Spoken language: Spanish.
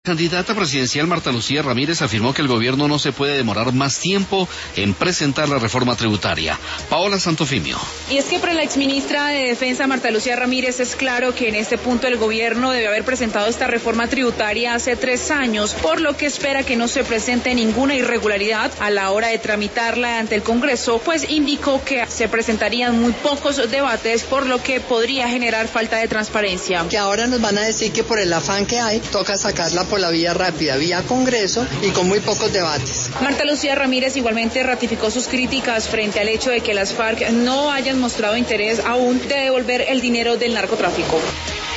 Candidata presidencial Marta Lucía Ramírez afirmó que el gobierno no se puede demorar más tiempo en presentar la reforma tributaria. Paola Santofimio. Y es que para la exministra de Defensa Marta Lucía Ramírez es claro que en este punto el gobierno debe haber presentado esta reforma tributaria hace 3 años, por lo que espera que no se presente ninguna irregularidad a la hora de tramitarla ante el Congreso, pues indicó que se presentarían muy pocos debates, por lo que podría generar falta de transparencia. Que ahora nos van a decir que por el afán que hay, toca sacarla por la vía rápida, vía Congreso y con muy pocos debates. Marta Lucía Ramírez igualmente ratificó sus críticas frente al hecho de que las FARC no hayan mostrado interés aún de devolver el dinero del narcotráfico.